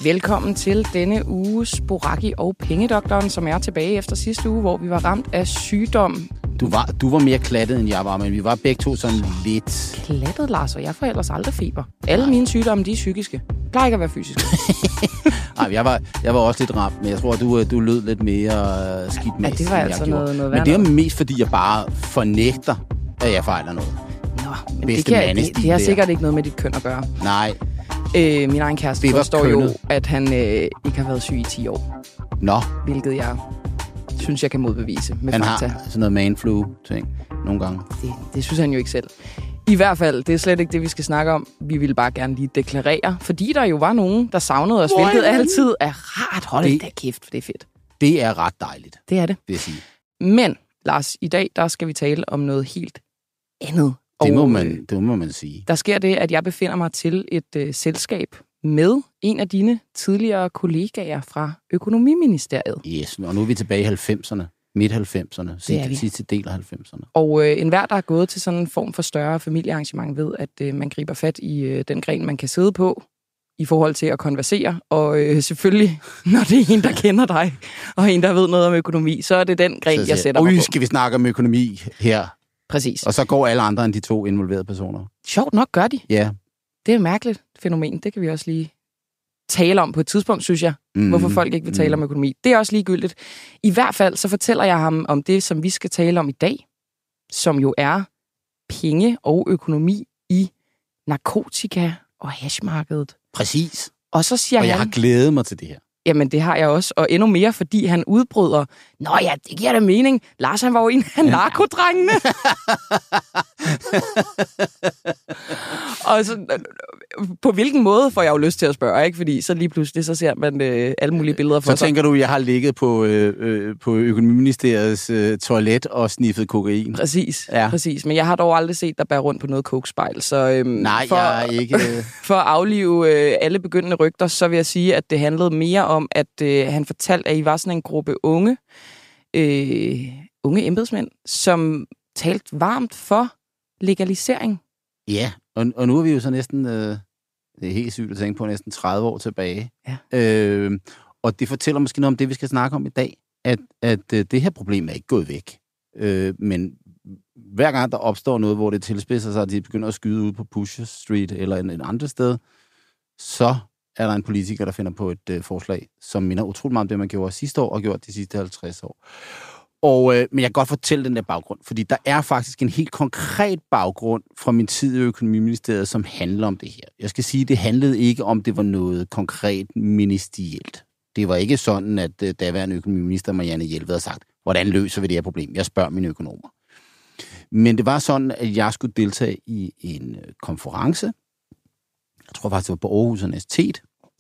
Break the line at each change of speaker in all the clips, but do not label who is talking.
Velkommen til denne uges Boraki og Pengedoktoren, som er tilbage efter sidste uge, hvor vi var ramt af sygdom.
Du var mere klattet, end jeg var, men vi var begge to sådan lidt...
Klattet, Lars, og jeg får ellers aldrig feber. Alle mine sygdomme, de er psykiske. Plejer ikke at være fysiske.
Nej, jeg var også lidt ramt, men jeg tror, du lød lidt mere skidt med.
Ja, det var altså noget værd.
Men det er mest, fordi jeg bare fornægter, at jeg fejler noget.
Nå, men det har sikkert ikke noget med dit køn at gøre.
Nej.
Min egen kæreste forstår jo, at han ikke har været syg i 10 år.
Nå.
Hvilket jeg synes, jeg kan modbevise med
han
fakta.
Han har sådan noget manflu-ting nogle gange.
Det synes han jo ikke selv. I hvert fald, det er slet ikke det, vi skal snakke om. Vi vil bare gerne lige deklarere, fordi der jo var nogen, der savnede os, hvilket altid er rart. Hold da kæft, for det er fedt.
Det er ret dejligt.
Det er det.
Vil jeg sige.
Men, Lars, i dag, der skal vi tale om noget helt andet.
Det må man sige.
Der sker det, at jeg befinder mig til et selskab med en af dine tidligere kollegaer fra Økonomiministeriet.
Yes, og nu er vi tilbage i 90'erne. Midt-90'erne. Sidste del af 90'erne.
Og enhver, der er gået til sådan en form for større familiearrangement, ved, at man griber fat i den gren, man kan sidde på, i forhold til at konversere. Og selvfølgelig, når det er en, der kender dig, og en, der ved noget om økonomi, så er det den gren, jeg sætter mig på.
Skal vi snakke om økonomi her?
Præcis.
Og så går alle andre end de to involverede personer.
Sjovt nok gør de.
Ja.
Det er et mærkeligt fænomen. Det kan vi også lige tale om på et tidspunkt, synes jeg. Hvorfor folk ikke vil tale om økonomi. Det er også ligegyldigt. I hvert fald så fortæller jeg ham om det, som vi skal tale om i dag, som jo er penge og økonomi i narkotika- og hashmarkedet.
Præcis.
Og så siger
han... Og jeg har glædet mig til det her.
Jamen, det har jeg også. Og endnu mere, fordi han udbryder, nå ja, det giver da mening. Lars, han var jo en af narkodrengene. Og så, på hvilken måde får jeg jo lyst til at spørge, ikke? Fordi så lige pludselig, så ser man alle mulige billeder for sig.
Så tænker du, jeg har ligget på Økonomiministeriets toilet og sniffet kokain?
Præcis, ja. Præcis. Men jeg har dog aldrig set dig bære rundt på noget kokespejl. Så,
nej, jeg er ikke...
For at aflive alle begyndende rygter, så vil jeg sige, at det handlede mere om, at han fortalte, at I var sådan en gruppe unge embedsmænd, som talte varmt for legalisering.
Ja, og nu er vi jo så næsten, det er helt sygt at tænke på, næsten 30 år tilbage.
Ja.
Og det fortæller måske noget om det, vi skal snakke om i dag, at det her problem er ikke gået væk. Men hver gang der opstår noget, hvor det tilspidser sig, at de begynder at skyde ud på Pusher Street eller en andet sted, så er der en politiker, der finder på et forslag, som minder utroligt meget om det, man gjorde sidste år og gjort de sidste 50 år. Men jeg kan godt fortælle den der baggrund, fordi der er faktisk en helt konkret baggrund fra min tid i Økonomiministeriet, som handler om det her. Jeg skal sige, det handlede ikke om, det var noget konkret ministerielt. Det var ikke sådan, at daværende økonomiminister Marianne Jelved havde sagt, hvordan løser vi det her problem? Jeg spørger mine økonomer. Men det var sådan, at jeg skulle deltage i en konference. Jeg tror faktisk, det var på Aarhus Universitet.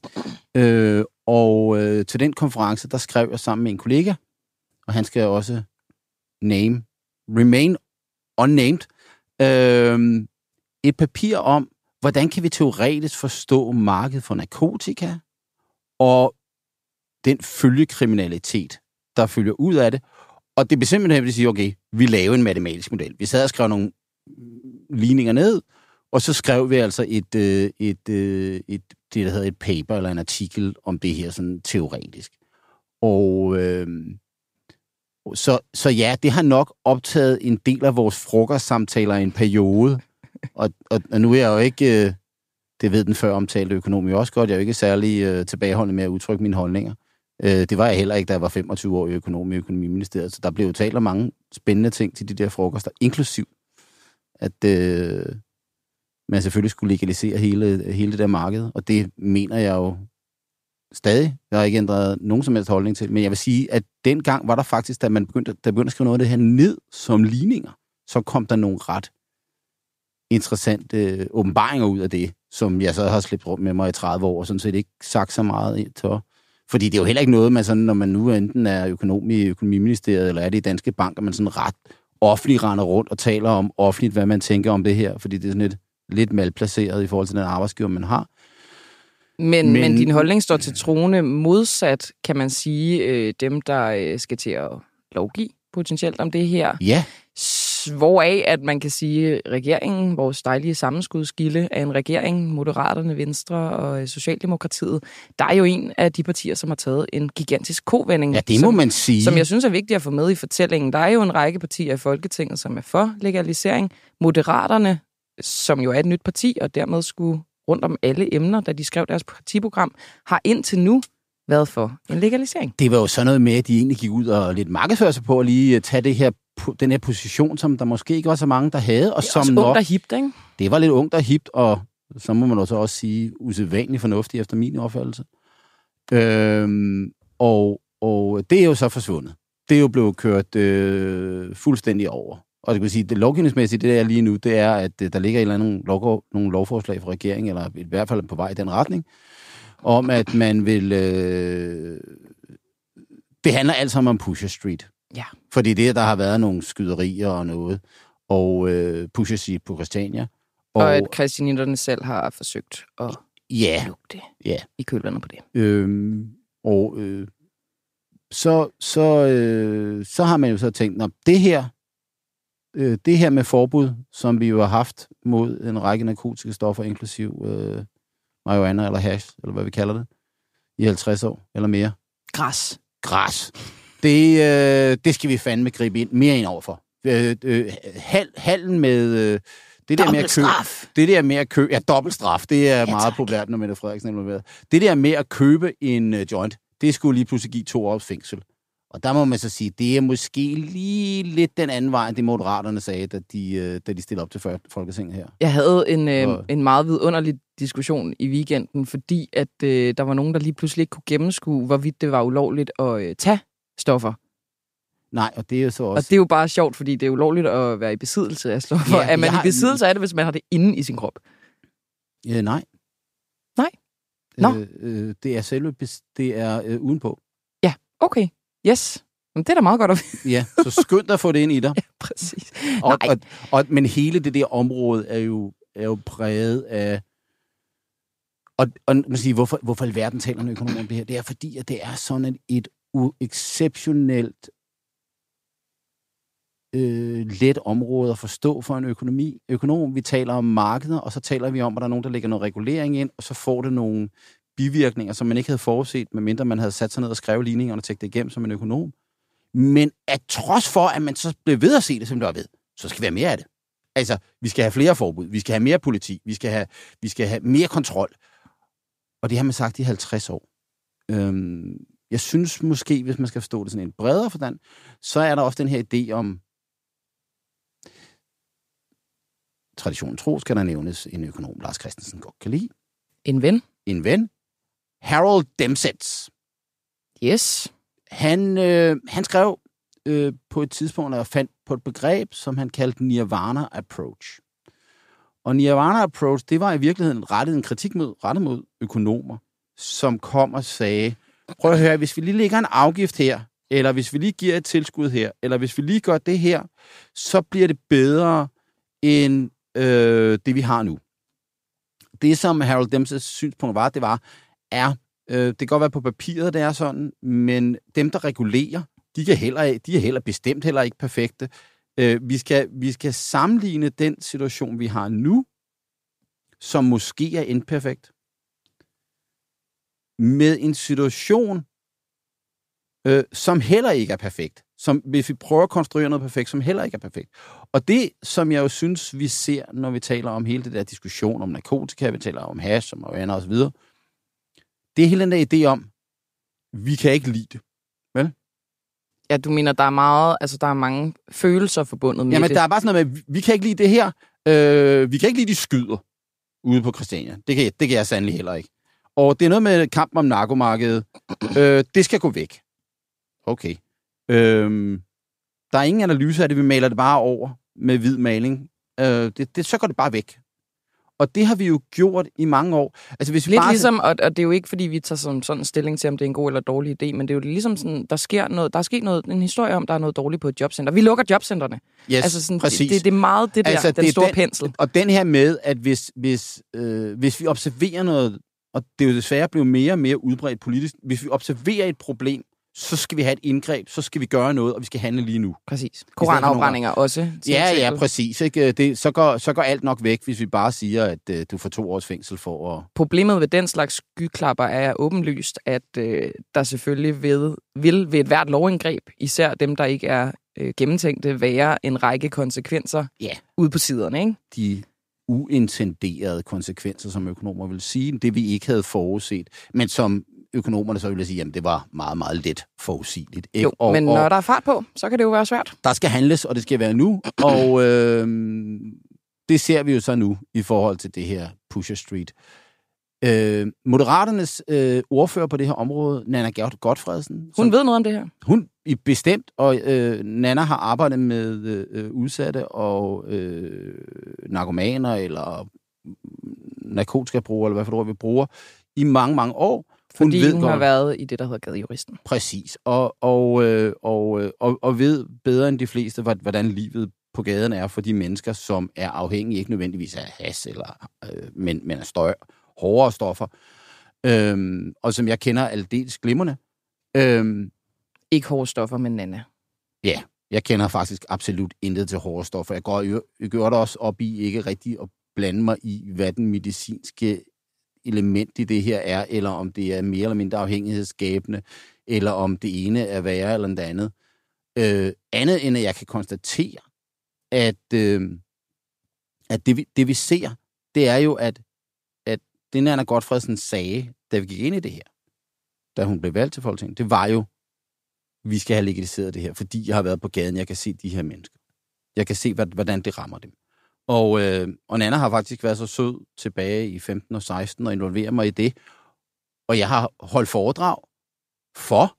Til den konference, der skrev jeg sammen med en kollega, og han skal også remain unnamed, et papir om, hvordan kan vi teoretisk forstå markedet for narkotika og den følgekriminalitet, der følger ud af det. Og det er simpelthen at sige, okay, vi laver en matematisk model. Vi sad og skrev nogle ligninger ned, og så skrev vi altså det, der hedder et paper eller en artikel om det her sådan teoretisk. Og så ja, det har nok optaget en del af vores frokostsamtaler i en periode. Og nu er jeg jo ikke, det ved den før omtalte økonom jo også godt, jeg er jo ikke særlig tilbageholdende med at udtrykke mine holdninger. Det var jeg heller ikke, da jeg var 25 år i Økonomiministeriet, så der blev jo talt om mange spændende ting til de der frokoster, inklusiv at man selvfølgelig skulle legalisere hele det der marked, og det mener jeg jo stadig. Jeg har ikke ændret nogen som helst holdning til, men jeg vil sige, at dengang var der faktisk, da man begyndte at skrive noget af det her ned som ligninger, så kom der nogle ret interessante åbenbaringer ud af det, som jeg så har slæbt rundt med mig i 30 år, og sådan set ikke sagt så meget til. Fordi det er jo heller ikke noget, man sådan, når man nu enten er økonom i Økonomiministeriet, eller er det i Danske Bank, og man sådan ret offentligt render rundt og taler om offentligt, hvad man tænker om det her, fordi det er sådan lidt malplaceret i forhold til den arbejdsgiver, man har.
Men din holdning står til troende modsat, kan man sige, dem, der skal til at lovgive potentielt om det her.
Ja.
hvoraf, at man kan sige, regeringen, vores dejlige sammenskudskilde, er en regering, Moderaterne, Venstre og Socialdemokratiet. Der er jo en af de partier, som har taget en gigantisk kovending.
Ja, det må man sige.
Som jeg synes er vigtigt at få med i fortællingen. Der er jo en række partier i Folketinget, som er for legalisering. Moderaterne, som jo er et nyt parti, og dermed skulle rundt om alle emner, da de skrev deres partiprogram, har indtil nu været for en legalisering.
Det var jo sådan noget med, at de egentlig gik ud og lidt markedsførte sig på at lige tage den her position, som der måske ikke var så mange, der havde. Og
det er
som
også ungt og hipt, ikke?
Det var lidt ungt og hipt, og så må man også sige usædvanligt fornuftigt efter min opfattelse. Og det er jo så forsvundet. Det er jo blevet kørt fuldstændig over. Og det kan sige, det lovgivningsmæssigt, det der er lige nu, det er, at der ligger et eller andet nogle lovforslag fra regeringen, eller i hvert fald på vej i den retning, om at man vil... det handler alt sammen om Pusher Street.
Ja.
Fordi der har været nogle skyderier og noget, og Pusher Street på Christiania.
Og at christianitterne selv har forsøgt at lukke det i kølvandet på det.
Så har man jo så tænkt, at det her med forbud, som vi jo har haft mod en række narkotiske stoffer, inklusiv marihuana eller hash, eller hvad vi kalder det, i 50 år eller mere. Græs. Det skal vi fandme gribe mere ind overfor. Hallen med... Det der med at købe... Ja, dobbeltstraf. Det er meget populært, når Mette Frederiksen er involveret. Det der med at købe en joint, det skulle lige pludselig give 2 års fængsel. Og der må man så sige, det er måske lige lidt den anden vej, end det Moderaterne sagde, da de stillede op til Folketinget her.
Jeg havde en meget vidunderlig diskussion i weekenden, fordi at der var nogen, der lige pludselig ikke kunne gennemskue, hvorvidt det var ulovligt at tage stoffer.
Nej, og det er jo så også...
Og det er jo bare sjovt, fordi det er ulovligt at være i besiddelse af stoffer. Ja, er man i besiddelse af det, hvis man har det inde i sin krop?
Nej.
Nå?
Det er selve... Det er udenpå.
Ja, okay. Yes. Men det er da meget godt at vide.
Ja, så skynd dig at få det ind i dig.
Ja, præcis.
Men hele det der område er jo præget af... Og man siger, hvorfor i verden taler en økonom om det her? Det er fordi, at det er sådan et exceptionelt let område at forstå for en økonom. Vi taler om markeder, og så taler vi om, at der er nogen, der lægger noget regulering ind, og så får det nogle bivirkninger, som man ikke havde forudset, medmindre man havde sat sig ned og skrevet ligningerne og tænkt det igennem som en økonom. Men at trods for, at man så blev ved at se det, som det var ved, så skal vi have mere af det. Altså, vi skal have flere forbud, vi skal have mere politi, vi skal have mere kontrol. Og det har man sagt i 50 år. Jeg synes måske, hvis man skal forstå det sådan en bredere forstand, så er der også den her idé om, traditionen tro, skal der nævnes en økonom, Lars Christensen godt kan lide. En ven. Harold Demsetz.
Yes.
Han skrev på et tidspunkt, og fandt på et begreb, som han kaldte Nirvana Approach. Og Nirvana Approach, det var i virkeligheden rettet en kritik rettet mod økonomer, som kom og sagde, prøv at høre, hvis vi lige lægger en afgift her, eller hvis vi lige giver et tilskud her, eller hvis vi lige gør det her, så bliver det bedre end det, vi har nu. Det, som Harold Demsetz' synspunkt var, det kan godt være på papiret, det er sådan, men dem, der regulerer, de er heller bestemt heller ikke perfekte. Vi skal sammenligne den situation, vi har nu, som måske er imperfekt, med en situation, som heller ikke er perfekt. Som, hvis vi prøver at konstruere noget perfekt, som heller ikke er perfekt. Og det, som jeg jo synes, vi ser, når vi taler om hele det der diskussion om narkotika, vi taler om hash, og marihuana og så videre, det er hele den der idé om, vi kan ikke lide det. Vel?
Ja, du mener, der er mange følelser forbundet med det.
Jamen, der er bare sådan noget med, vi kan ikke lide det her, vi kan ikke lide de skyder ude på Christiania. Det kan jeg sandelig heller ikke. Og det er noget med kampen om narkomarkedet. Det skal gå væk. Okay. Der er ingen analyse af det, vi maler det bare over med hvid maling. Så går det bare væk. Og det har vi jo gjort i mange år. Altså, hvis vi
lidt
bare...
ligesom, og det er jo ikke, fordi vi tager sådan en stilling til, om det er en god eller dårlig idé, men det er jo ligesom sådan, der er sket en historie om, der er noget dårligt på et jobcenter. Vi lukker jobcentrene.
Yes,
altså sådan,
præcis.
Det er meget det der, altså, den store pensel.
Og den her med, at hvis vi observerer noget, og det er jo desværre blevet mere og mere udbredt politisk, hvis vi observerer et problem, så skal vi have et indgreb, så skal vi gøre noget, og vi skal handle lige nu.
Præcis. Koranafbrændinger også.
Ja, præcis. Ikke? Så går alt nok væk, hvis vi bare siger, at du får 2 års fængsel for at...
Problemet ved den slags skyklapper er åbenlyst, at der selvfølgelig vil ved et hvert lovindgreb, især dem, der ikke er gennemtænkte, være en række konsekvenser ude på siderne, ikke?
De uintenderede konsekvenser, som økonomer vil sige, det vi ikke havde forudset, men som økonomerne så ville sige, jamen det var meget, meget let forudsigeligt. Ikke?
Jo, men når der er fart på, så kan det jo være svært.
Der skal handles, og det skal være nu, og det ser vi jo så nu i forhold til det her Pusher Street. Moderaternes ordfører på det her område, Nanna Gotfredsen.
Hun ved noget om det her.
Hun er bestemt, og Nanna har arbejdet med udsatte og narkomaner eller narkotikabrugere, eller hvad for ord vi bruger, i mange, mange år.
Fordi hun har været i det, der hedder Gadejuristen.
Præcis, og ved bedre end de fleste, hvordan livet på gaden er for de mennesker, som er afhængige, ikke nødvendigvis af has, eller, men af hårdere stoffer, og som jeg kender aldeles glimrende.
Ikke hårde stoffer, men Nanna.
Ja, jeg kender faktisk absolut intet til hårde stoffer. Jeg gør det også op i ikke rigtig at blande mig i, hvad den medicinske element i det her er, eller om det er mere eller mindre afhængighedsskabende, eller om det ene er værre eller det andet. Andet end at jeg kan konstatere, at det vi ser, det er jo, at det Nanna Gotfredsen sagde, da vi gik ind i det her, da hun blev valgt til Folketinget, det var jo, vi skal have legaliseret det her, fordi jeg har været på gaden, jeg kan se de her mennesker. Jeg kan se, hvordan det rammer dem. Og Nanna har faktisk været så sød tilbage i 15 og 16 og involvere mig i det. Og jeg har holdt foredrag for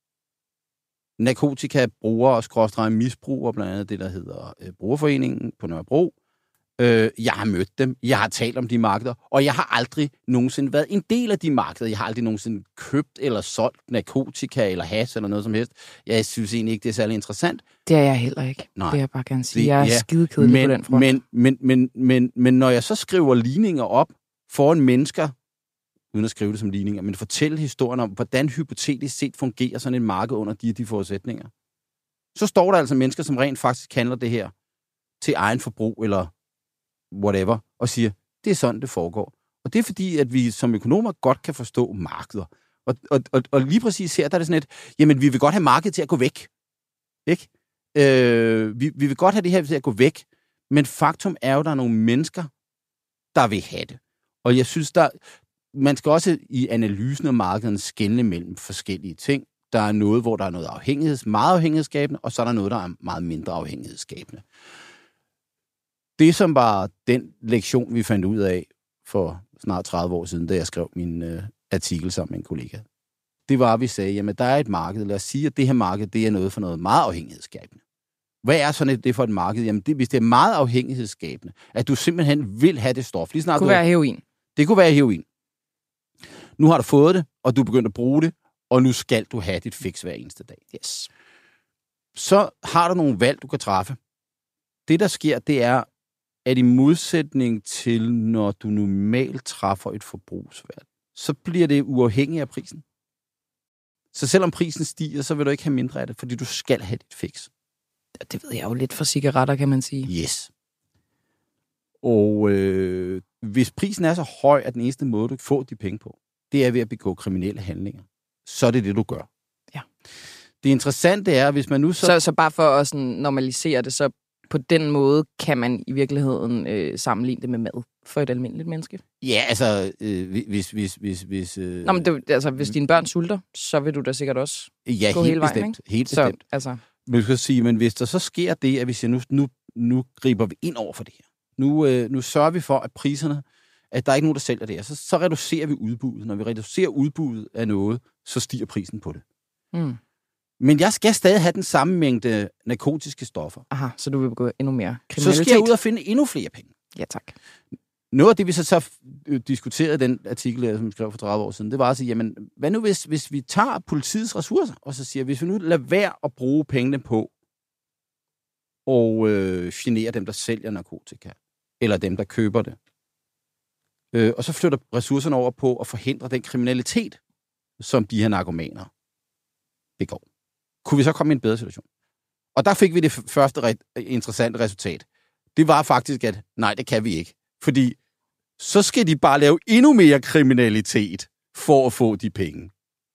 narkotikabrugere og skråstrege misbrugere, blandt andet det, der hedder Brugerforeningen på Nørrebro. Jeg har mødt dem, jeg har talt om de markeder, og jeg har aldrig nogensinde været en del af de markeder. Jeg har aldrig nogensinde købt eller solgt narkotika eller hash eller noget som helst. Jeg synes egentlig ikke, det er særlig interessant.
Det er jeg heller ikke. Nej, det er jeg bare gerne sige. Jeg er skidekedelig på den front.
Men når jeg så skriver ligninger op foran mennesker, uden at skrive det som ligninger, men fortælle historien om, hvordan hypotetisk set fungerer sådan et marked under de forudsætninger, så står der altså mennesker, som rent faktisk handler det her til egen forbrug eller whatever, og siger, det er sådan, det foregår. Og det er fordi, at vi som økonomer godt kan forstå markeder. Og lige præcis her, der er det sådan et, jamen, vi vil godt have markedet til at gå væk. Ikke? Vi vil godt have det her til at gå væk, men faktum er jo, der er nogle mennesker, der vil have det. Og jeg synes, man skal også i analysen af markedet skelne mellem forskellige ting. Der er noget, hvor der er noget meget afhængighedsskabende, og så er der noget, der er meget mindre afhængighedsskabende. Det, som var den lektion, vi fandt ud af for snart 30 år siden, da jeg skrev min artikel sammen med en kollega, det var, at vi sagde, jamen, der er et marked. Lad os sige, at det her marked, det er noget for noget meget afhængighedsskabende. Hvad er sådan det for et marked? Jamen, hvis det er meget afhængighedsskabende, at du simpelthen vil have det stof. Lige snart
det kunne være heroin.
Det kunne være heroin. Nu har du fået det, og du er begyndt at bruge det, og nu skal du have dit fix hver eneste dag.
Yes.
Så har du nogle valg, du kan træffe. Det, der sker, det er, at i modsætning til, når du normalt træffer et forbrugsvalg, så bliver det uafhængigt af prisen. Så selvom prisen stiger, så vil du ikke have mindre af det, fordi du skal have dit fix.
Det ved jeg jo lidt for cigaretter, kan man sige.
Yes. Og hvis prisen er så høj, at den eneste måde, du kan få de penge på, det er ved at begå kriminelle handlinger, så er det det, du gør.
Ja.
Det interessante er, hvis man nu
så bare for at sådan normalisere det, så på den måde kan man i virkeligheden sammenligne det med mad for et almindeligt menneske.
Ja, altså, hvis
Nå, men hvis dine børn sulter, så vil du da sikkert også gå hele vejen, ikke?
Helt bestemt.
Så, altså.
Men hvis der så sker det, at vi siger, nu griber vi ind over for det her. Nu sørger vi for, at priserne, at der er ikke nogen, der sælger det her. Så reducerer vi udbuddet. Når vi reducerer udbuddet af noget, så stiger prisen på det. Mm. Men jeg skal stadig have den samme mængde narkotiske stoffer.
Aha, så du vil begå endnu mere kriminalitet.
Så skal jeg ud og finde endnu flere penge.
Ja, tak.
Noget af det, vi så diskuterede i den artikel, som jeg skrev for 30 år siden, det var at sige, jamen, hvad nu hvis vi tager politiets ressourcer, og så siger, hvis vi nu lader være at bruge pengene på og genere dem, der sælger narkotika, eller dem, der køber det, og så flytter ressourcerne over på at forhindre den kriminalitet, som de her narkomaner begår. Kunne vi så komme i en bedre situation? Og der fik vi det første interessante resultat. Det var faktisk, at nej, det kan vi ikke. Fordi så skal de bare lave endnu mere kriminalitet for at få de penge.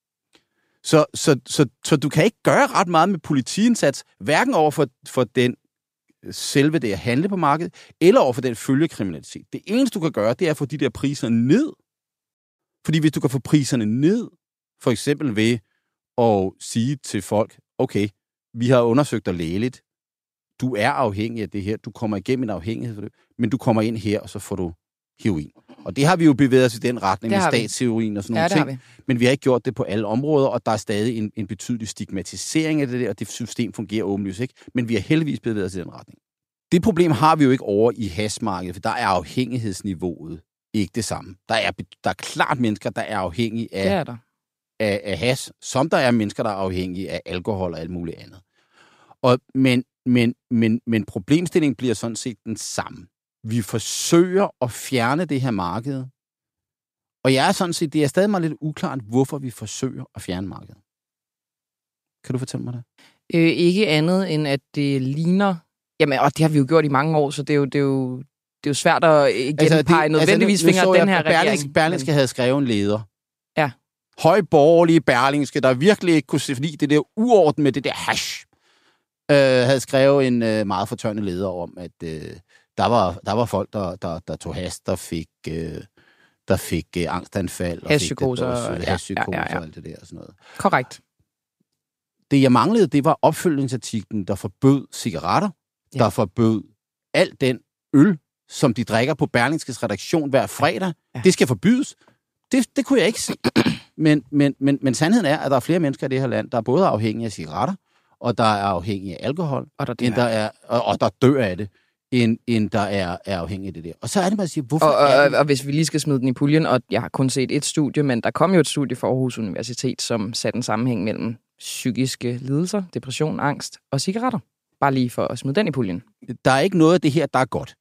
Så du kan ikke gøre ret meget med politiindsats, hverken over for den selve det at handle på markedet, eller over for den følgekriminalitet. Det eneste, du kan gøre, det er at få de der priser ned. Fordi hvis du kan få priserne ned, for eksempel ved at sige til folk, okay, vi har undersøgt dig lægeligt, du er afhængig af det her, du kommer igennem en afhængighed for det, men du kommer ind her, og så får du heroin. Og det har vi jo bevæget os i den retning med statsheroin og sådan nogle ting. Men vi har ikke gjort det på alle områder, og der er stadig en betydelig stigmatisering af det der, og det system fungerer åbenlyst ikke. Men vi har heldigvis bevæget os i den retning. Det problem har vi jo ikke over i hashmarkedet, for der er afhængighedsniveauet ikke det samme. Der er klart mennesker, der er afhængige af hash, som der er mennesker, der er afhængige af alkohol og alt muligt andet. Men problemstillingen bliver sådan set den samme. Vi forsøger at fjerne det her marked. Og jeg er sådan set, det er stadig meget lidt uklart, hvorfor vi forsøger at fjerne markedet. Kan du fortælle mig det?
Ikke andet end, at det ligner... Jamen, og det har vi jo gjort i mange år, så det er jo svært at genpege nødvendigvis fingre den her regering.
Berlingske havde skrevet en leder. Ja. Højborgerlige Berlingske, der virkelig ikke kunne se, fordi det der uorden med det der hash, havde skrevet en meget fortørnet leder om, at der var folk, der tog hash, der fik angstanfald.
Hashpsykoser.
Hashpsykoser og alt det der og sådan noget.
Korrekt.
Det, jeg manglede, det var opfølgningsartiklen, der forbød cigaretter, der forbød al den øl, som de drikker på Berlingskes redaktion hver fredag. Ja. Det skal forbydes. Det kunne jeg ikke se. Men sandheden er, at der er flere mennesker i det her land, der er både afhængige af cigaretter, og der er afhængige af alkohol, og der dør af det, end der er afhængige af det der. Og så er det bare at sige, hvorfor
og hvis vi lige skal smide den i puljen, og jeg har kun set et studie, men der kom jo et studie fra Aarhus Universitet, som satte en sammenhæng mellem psykiske lidelser, depression, angst og cigaretter. Bare lige for at smide den i puljen.
Der er ikke noget af det her, der er godt.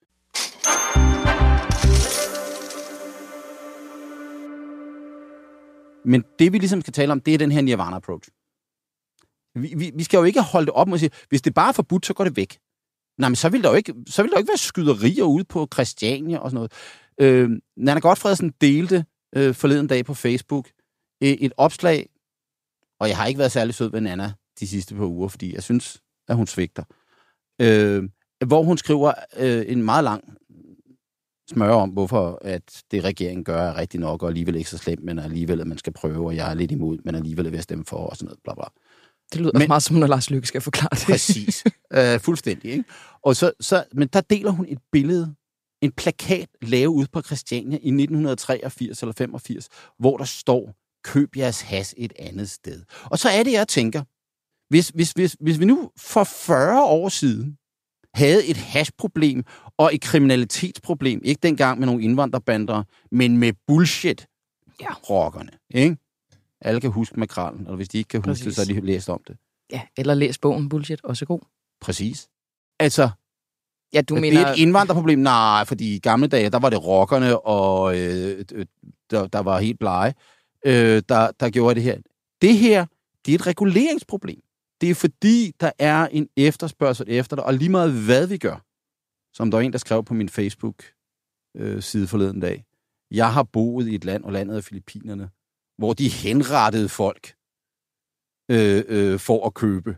Men det, vi ligesom skal tale om, det er den her nirvana-approach. Vi skal jo ikke holde det op med at sige, hvis det bare er forbudt, så går det væk. Nej, men så vil der jo ikke være skyderier ude på Christiania og sådan noget. Nanna Gotfredsen delte forleden dag på Facebook et opslag, og jeg har ikke været særlig sød ved Nanna de sidste par uger, fordi jeg synes, at hun svigter. Hvor hun skriver en meget lang smøre om, hvorfor at det regeringen gør er rigtig nok, og alligevel ikke så slemt, men alligevel at man skal prøve, og jeg er lidt imod, men alligevel vil jeg stemme for, og sådan noget, bla bla.
Det lyder også meget som, når Lars Løkke skal forklare det.
Præcis. Fuldstændig, ikke? Og men der deler hun et billede, en plakat lavet ude på Christiania i 1983 eller 85, hvor der står, køb jeres hash et andet sted. Og så er det, jeg tænker, hvis vi nu for 40 år siden havde et hashproblem og et kriminalitetsproblem, ikke dengang med nogle indvandrerbander, men med bullshit-rockerne, ikke? Alle kan huske Makrallen, og hvis de ikke kan huske det, så har de læst om det.
Ja, eller læst bogen Bullshit, også god.
Præcis. Altså,
ja, du mener...
det er et indvandrerproblem? Nej, fordi i gamle dage, der var det rockerne, og der var helt blege, der gjorde det her. Det her, det er et reguleringsproblem. Det er fordi, der er en efterspørgsel efter det, og lige meget hvad vi gør, som der var en, der skrev på min Facebook-side forleden dag. Jeg har boet i et land, og landet er Filippinerne, hvor de henrettede folk for at købe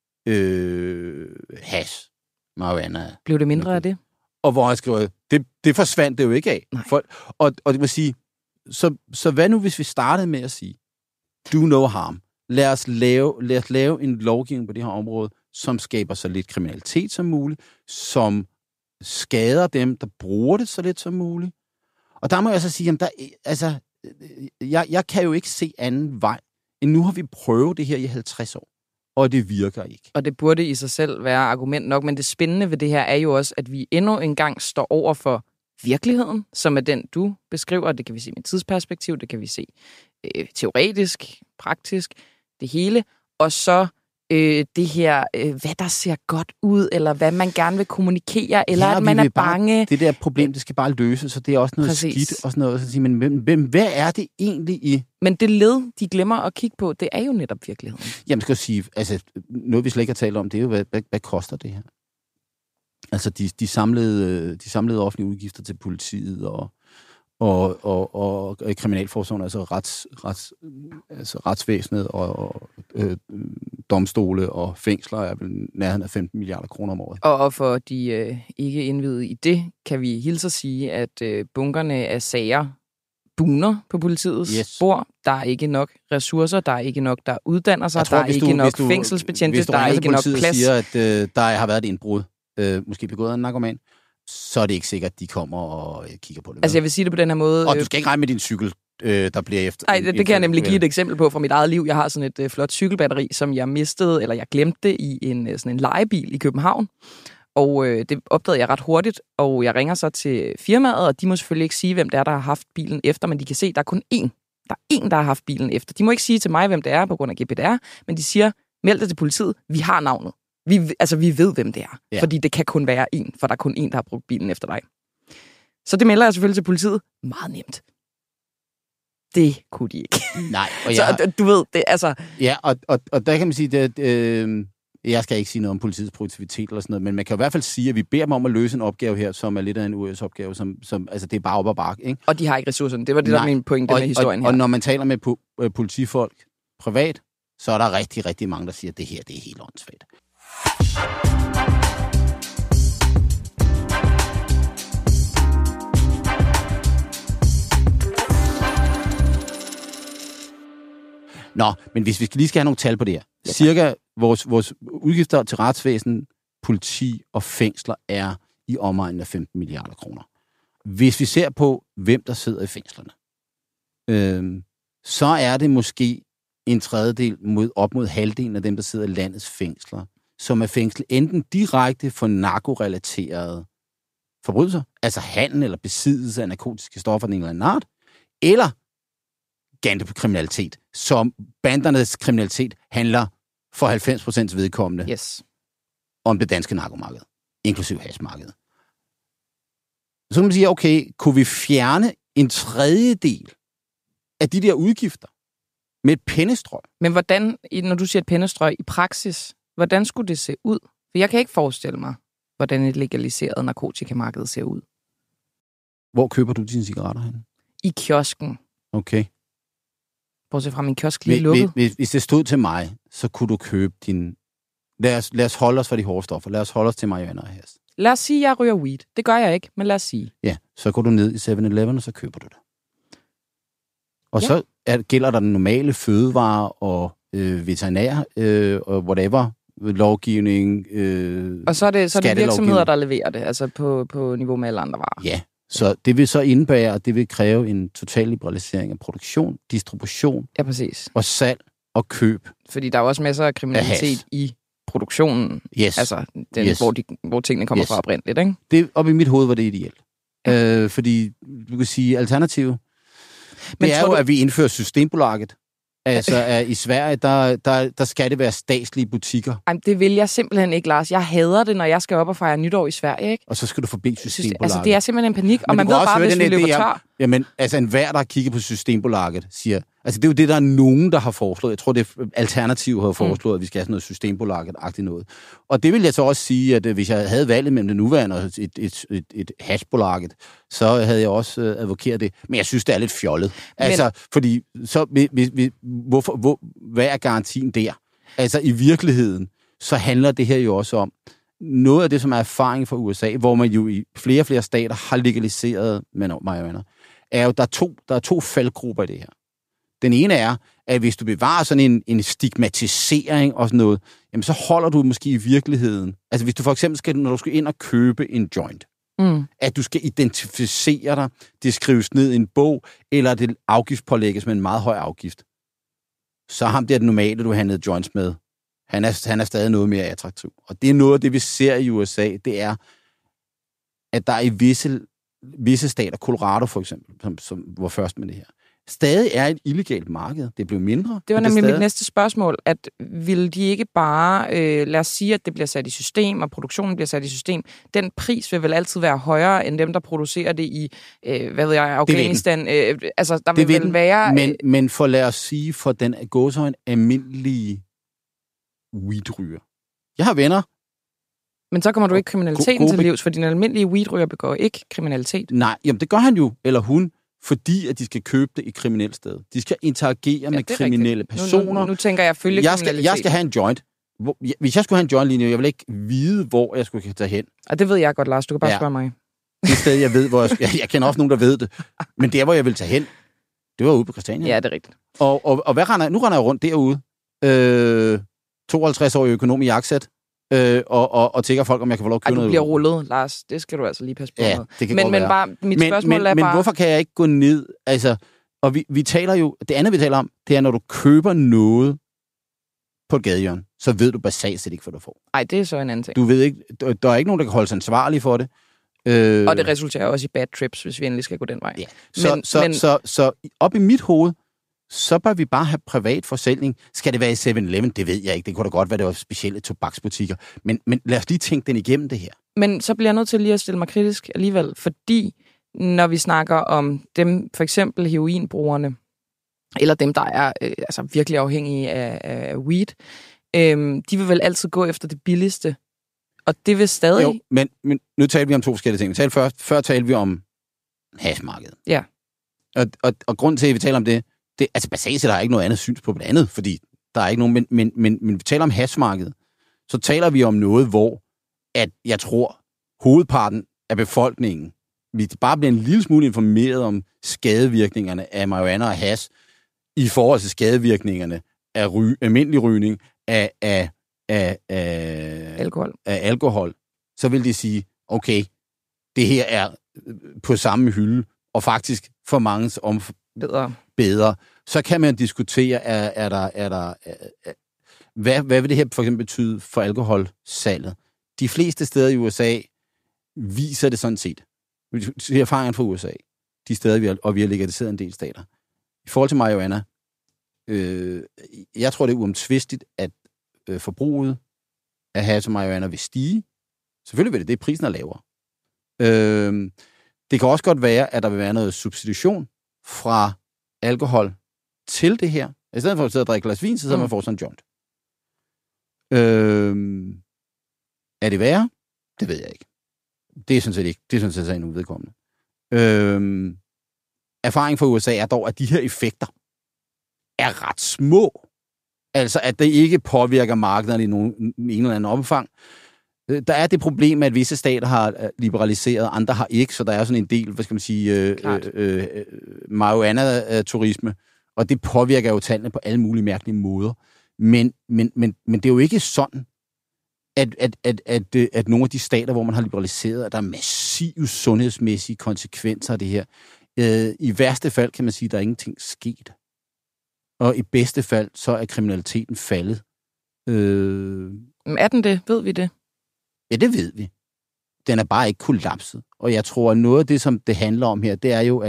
hash, marijuana.
Blev det mindre af det?
Og hvor jeg skrev, det forsvandt det jo ikke af. Folk, og det vil sige, så hvad nu, hvis vi startede med at sige, do no harm. Lad os lave en lovgivning på det her område, som skaber så lidt kriminalitet som muligt, som skader dem, der bruger det så lidt som muligt. Og der må jeg så sige, jeg kan jo ikke se anden vej, end nu har vi prøvet det her i 50 år, og det virker ikke.
Og det burde i sig selv være argument nok, men det spændende ved det her er jo også, at vi endnu engang står over for virkeligheden, som er den, du beskriver. Det kan vi se med tidsperspektiv, det kan vi se teoretisk, praktisk, det hele. Og så det her, hvad der ser godt ud, eller hvad man gerne vil kommunikere, eller at man er bange.
Det der problem, det skal bare løses, så det er også noget skidt og sådan noget. Så sige, men hvad er det egentlig i...
Men det led, de glemmer at kigge på, det er jo netop virkeligheden.
Jamen, skal jeg sige, altså, noget vi slet ikke har talt om, det er jo, hvad koster det her? Altså, de samlede offentlige udgifter til politiet og kriminalforsorgen, altså retsvæsenet og domstole og fængsler er vel nærheden af 15 milliarder kroner om året.
Og for de ikke indvidede i det, kan vi hilse at sige, at bunkerne af sager buner på politiets spor. Der er ikke nok ressourcer, der er ikke nok, der uddanner sig, der er ikke nok fængselsbetjente, der er ikke nok plads.
Hvis du siger, at der har været et indbrud, måske begået af en narkoman, så er det ikke sikkert, at de kommer og kigger på det.
Altså jeg vil sige det på den her måde...
Og du skal ikke regne med din cykel, der bliver efter...
Nej, det kan jeg nemlig give et eksempel på fra mit eget liv. Jeg har sådan et flot cykelbatteri, som jeg mistede, eller jeg glemte i sådan en lejebil i København. Og det opdagede jeg ret hurtigt, og jeg ringer så til firmaet, og de må selvfølgelig ikke sige, hvem det er, der har haft bilen efter, men de kan se, at der er kun én. Der er én, der har haft bilen efter. De må ikke sige til mig, hvem det er på grund af GDPR, men de siger, meld dig til politiet, vi har navnet. Vi ved, hvem det er, fordi det kan kun være én, for der er kun én, der har brugt bilen efter dig. Så det melder jeg selvfølgelig til politiet. Meget nemt. Det kunne de ikke.
Nej.
Og så du ved, det altså...
Ja, og der kan man sige, at jeg skal ikke sige noget om politiets produktivitet eller sådan noget, men man kan i hvert fald sige, at vi beder dem om at løse en opgave her, som er lidt af en US-opgave, som altså det er bare op ad bakke, ikke?
Og de har ikke ressourcerne. Det var det, der var min pointe med historien her.
Og når man taler med politifolk privat, så er der rigtig, rigtig mange, der siger, at det her, det er helt åndssvagt. Nå, men hvis vi lige skal have nogle tal på det her. Ja, cirka vores udgifter til retsvæsen, politi og fængsler er i omegnen af 15 milliarder kroner. Hvis vi ser på, hvem der sidder i fængslerne, så er det måske en tredjedel op mod halvdelen af dem, der sidder i landets fængsler, som er fængslet enten direkte for narkorelaterede forbrydelser, altså handel eller besiddelse af narkotiske stoffer af en eller anden art, eller kriminalitet, som bandernes kriminalitet handler for 90% vedkommende om det danske narkomarked, inklusiv hashmarkedet. Så kan man sige, okay, kunne vi fjerne en tredjedel af de der udgifter med et pennestrøg?
Men hvordan, når du siger et pennestrøg i praksis, hvordan skulle det se ud? For jeg kan ikke forestille mig, hvordan et legaliseret narkotikamarked ser ud.
Hvor køber du dine cigaretter hen?
I kiosken.
Okay.
Bortset fra min kiosk lige lukket.
Hvis det stod til mig, så kunne du købe din... Lad os holde os for de hårde stoffer. Lad os holde os til marihuana og hash.
Lad os sige, at jeg ryger weed. Det gør jeg ikke, men lad os sige.
Ja, så går du ned i 7-Eleven, og så køber du det. Og så gælder der den normale fødevare og veterinær og whatever, lovgivning,
og så er det virksomheder, der leverer det, altså på niveau med alle andre varer.
Ja, så det vil så indebære, at det vil kræve en total liberalisering af produktion, distribution og salg og køb.
Fordi der er også masser af kriminalitet i produktionen, altså hvor tingene kommer fra oprindeligt, ikke?
Det, op i mit hoved var det ideelt. Fordi du kan sige, alternativet, det er jo, at vi indfører Systembolaget. Altså, i Sverige, der skal det være statslige butikker.
Jamen, det vil jeg simpelthen ikke, Lars. Jeg hader det, når jeg skal op og fejre nytår i Sverige, ikke?
Og så skal du forbi Systembolaget.
Altså, det er simpelthen en panik, og man ved bare, hvis vi løber tør.
Jamen, altså, enhver, der har kigget på Systembolaget, siger... Altså, det er jo det, der er nogen, der har foreslået. Jeg tror, det er Alternativ har foreslået, at vi skal have sådan noget Systembolaget-agtigt noget. Og det vil jeg så også sige, at hvis jeg havde valget mellem det nuværende og et hashbolaget, så havde jeg også advokeret det. Men jeg synes, det er lidt fjollet. Altså, fordi... Så, hvad er garantien der? Altså, i virkeligheden, så handler det her jo også om noget af det, som er erfaring fra USA, hvor man jo i flere og flere stater har legaliseret marihuana, er jo, der er to faldgrupper i det her. Den ene er, at hvis du bevarer sådan en stigmatisering og sådan noget, jamen så holder du måske i virkeligheden. Altså hvis du for eksempel når du skal ind og købe en joint, at du skal identificere dig, det skrives ned i en bog, eller det afgiftspålægges med en meget høj afgift. Så ham der det normale, du handlede joints med, han er stadig noget mere attraktiv. Og det er noget af det, vi ser i USA, det er, at der er i visse stater, Colorado for eksempel, som var først med det her, stadig er et illegalt marked. Det blev mindre.
Det var nemlig mit næste spørgsmål, at ville de ikke bare, lad os sige, at det bliver sat i system, og produktionen bliver sat i system, den pris vil vel altid være højere, end dem, der producerer det i, Afghanistan. Altså, der vil vel være...
Men for lad os sige, for den gåsøjne almindelige weedryger. Jeg har venner.
Men så kommer du ikke kriminaliteten til livs, for din almindelige weedryger begår ikke kriminalitet.
Nej, jamen det gør han jo, eller hun, fordi at de skal købe det i kriminelt sted. De skal interagere med kriminelle personer.
Nu tænker jeg følge kriminalitet.
Jeg skal have en joint. Hvis jeg skulle have en joint-linje, jeg vil ikke vide, hvor jeg skulle tage hen.
Og det ved jeg godt, Lars. Du kan bare spørge mig.
Det sted, jeg ved, hvor jeg kender også nogen, der ved det. Men der, hvor jeg vil tage hen, det var ude på Christiania.
Ja, det er rigtigt.
Og hvad nu render jeg rundt derude. 52-årig økonom i jakkesæt. Og tænker folk, om jeg kan få lov at købe noget.
Du bliver rullet, Lars. Det skal du altså lige passe på
med. Det kan godt være.
Bare, mit spørgsmål er bare...
Men hvorfor kan jeg ikke gå ned? Altså, og vi taler jo... Det andet, vi taler om, det er, når du køber noget på et gadehjørne, så ved du basalt set ikke, hvad du får.
Nej, det er så en anden ting.
Du ved ikke... Der er ikke nogen, der kan holde sig ansvarlig for det.
Og det resulterer også i bad trips, hvis vi endelig skal gå den vej.
Ja. Så op i mit hoved, så bør vi bare have privat forsælgning. Skal det være i 7-Eleven? Det ved jeg ikke. Det kunne da godt være, det var specielle tobaksbutikker. Men lad os lige tænke den igennem det her.
Men så bliver jeg nødt til lige at stille mig kritisk alligevel, fordi når vi snakker om dem, for eksempel heroinbrugerne, eller dem, der er virkelig afhængige af weed, de vil vel altid gå efter det billigste. Og det vil stadig...
Jo, men nu taler vi om to forskellige ting. Før talte vi om hashmarkedet.
Ja.
Og grunden til, at vi taler om det, altså basalt set, der er ikke noget andet syns på det andet, fordi der er ikke nogen, men vi taler om hashmarkedet, så taler vi om noget, hvor at jeg tror, hovedparten af befolkningen, vi bare bliver en lille smule informeret om skadevirkningerne af marihuana og hash, i forhold til skadevirkningerne af almindelig rygning, af alkohol, så vil de sige, okay, det her er på samme hylde, og faktisk for manges bedre. Så kan man diskutere, hvad vil det her for eksempel betyde for alkoholsalget? De fleste steder i USA viser det sådan set. Vi ser erfaringen fra USA. De steder, og vi har legaliseret en del stater. I forhold til marihuana, jeg tror, det er uomtvisteligt, at forbruget af hash og marihuana vil stige. Selvfølgelig vil det prisen er lavere. Det kan også godt være, at der vil være noget substitution fra alkohol til det her. I stedet for at sidde og drikke glas vin, så man får sådan en joint. Er det værre? Det ved jeg ikke. Det er sådan set ikke. Det er sådan set en uvedkommende. Erfaring fra USA er dog, at de her effekter er ret små. Altså, at det ikke påvirker markederne i en eller anden omfang. Der er det problem, at visse stater har liberaliseret, andre har ikke, så der er sådan en del, hvad skal man sige, marihuana-turisme, og det påvirker jo tallene på alle mulige mærkelige måder. Men det er jo ikke sådan, at nogle af de stater, hvor man har liberaliseret, at der er massive sundhedsmæssige konsekvenser af det her. I værste fald kan man sige, at der er ingenting sket. Og i bedste fald, så er kriminaliteten faldet.
Er den det? Ved vi det?
Ja, det ved vi. Den er bare ikke kollapset. Og jeg tror, at noget af det, som det handler om her, det er jo,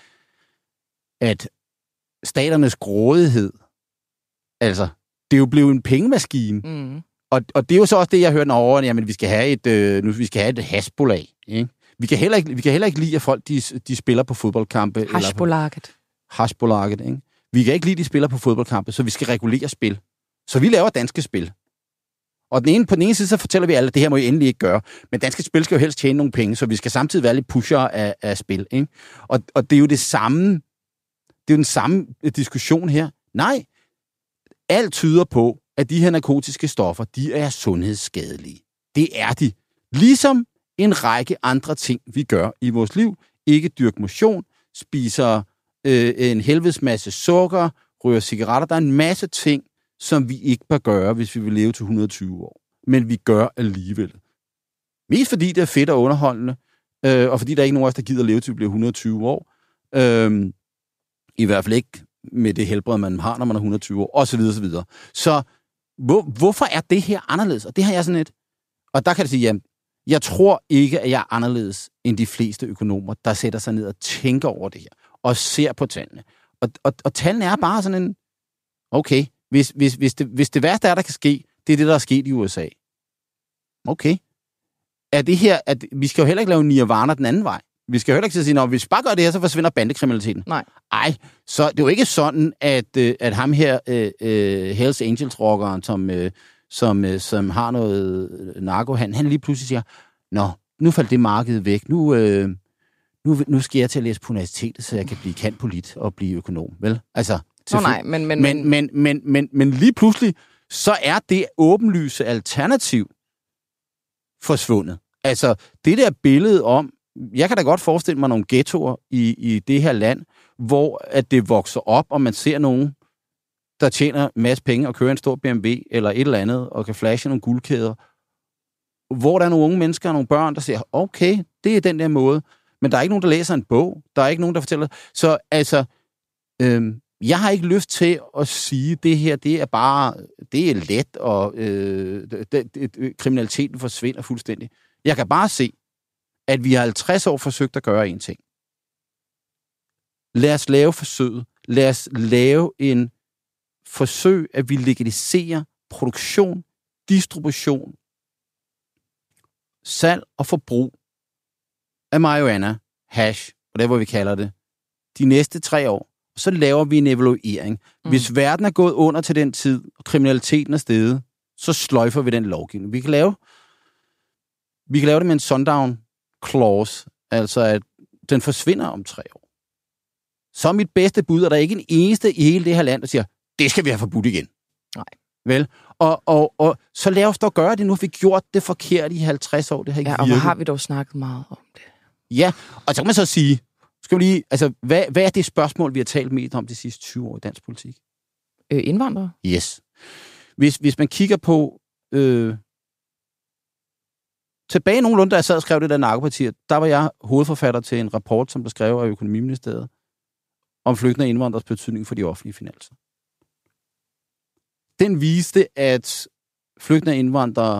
at staternes grådighed, altså, det er jo blevet en pengemaskine. Mm. Og det er jo så også det, jeg hørte over, jamen, vi skal have et hashbolag. Ikke? Vi kan heller ikke lide, at folk de spiller på fodboldkampe. Hashbolaget, ikke? Vi kan ikke lide, at de spiller på fodboldkampe, så vi skal regulere spil. Så vi laver danske spil. Og på den ene side, så fortæller vi alle, at det her må I endelig ikke gøre. Men danske spil skal jo helst tjene nogle penge, så vi skal samtidig være lidt pusher af spil. Ikke? Og det er jo det samme. Det er jo den samme diskussion her. Nej, alt tyder på, at de her narkotiske stoffer, de er sundhedsskadelige. Det er de. Ligesom en række andre ting, vi gør i vores liv. Ikke dyrke motion, spiser en helvedes masse sukker, ryger cigaretter. Der er en masse ting, som vi ikke bør gøre, hvis vi vil leve til 120 år. Men vi gør alligevel. Mest fordi det er fedt og underholdende, og fordi der er ikke nogen af os, der gider leve til vi bliver 120 år. I hvert fald ikke med det helbred, man har, når man er 120 år, osv. osv. Så hvorfor er det her anderledes? Og det har jeg sådan et... Og der kan jeg sige, jamen, jeg tror ikke, at jeg er anderledes end de fleste økonomer, der sætter sig ned og tænker over det her, og ser på tallene, Og tallene er bare sådan en... Okay, hvis det værste er, der kan ske, det er det, der er sket i USA. Okay. Er det her... vi skal jo heller ikke lave nirvana den anden vej. Vi skal jo heller ikke sige, at hvis vi bare gør det her, så forsvinder bandekriminaliteten.
Nej.
Ej, så det er jo ikke sådan, at ham her, Hells Angels-rockeren, som har noget narkohandel, han lige pludselig siger, nu faldt det marked væk. Nu skal jeg til at læse på universitetet, så jeg kan blive cand.polit og blive økonom, vel? Altså,
nej,
men lige pludselig, så er det åbenlyse alternativ forsvundet. Altså, det der billede om, jeg kan da godt forestille mig nogle ghettoer i det her land, hvor at det vokser op, og man ser nogen, der tjener en masse penge og kører en stor BMW eller et eller andet, og kan flashe nogle guldkæder, hvor der er nogle unge mennesker og nogle børn, der siger, okay, det er den der måde, men der er ikke nogen, der læser en bog, der er ikke nogen, der fortæller. Så altså, jeg har ikke lyst til at sige, det her, det er bare, det er let, og kriminaliteten forsvinder fuldstændig. Jeg kan bare se, at vi har 50 år forsøgt at gøre en ting. Lad os lave forsøget. Lad os lave en forsøg, at vi legaliserer produktion, distribution, salg og forbrug af marihuana, hash, whatever vi kalder det, de næste 3 år. Så laver vi en evaluering. Hvis verden er gået under til den tid, og kriminaliteten er steget, så sløjfer vi den lovgivning. Vi kan lave det med en sundown clause, altså at den forsvinder om 3 år. Så mit bedste bud er der ikke en eneste i hele det her land, der siger, det skal vi have forbudt igen.
Nej.
Vel? Og så lad os dog gøre det. Nu har vi gjort det forkert i 50 år. Det har ikke virket.
Og hvor har vi dog snakket meget om det?
Ja, og så kan man så sige, skal vi lige, altså, hvad er det spørgsmål, vi har talt mest om de sidste 20 år i dansk politik?
Indvandrere?
Yes. Hvis man kigger på tilbage nogenlunde, da jeg sad og skrev det der narkopartier, der var jeg hovedforfatter til en rapport, som blev skrevet af Økonomiministeriet, om flygtninge og indvandrers betydning for de offentlige finanser. Den viste, at flygtninge og indvandrere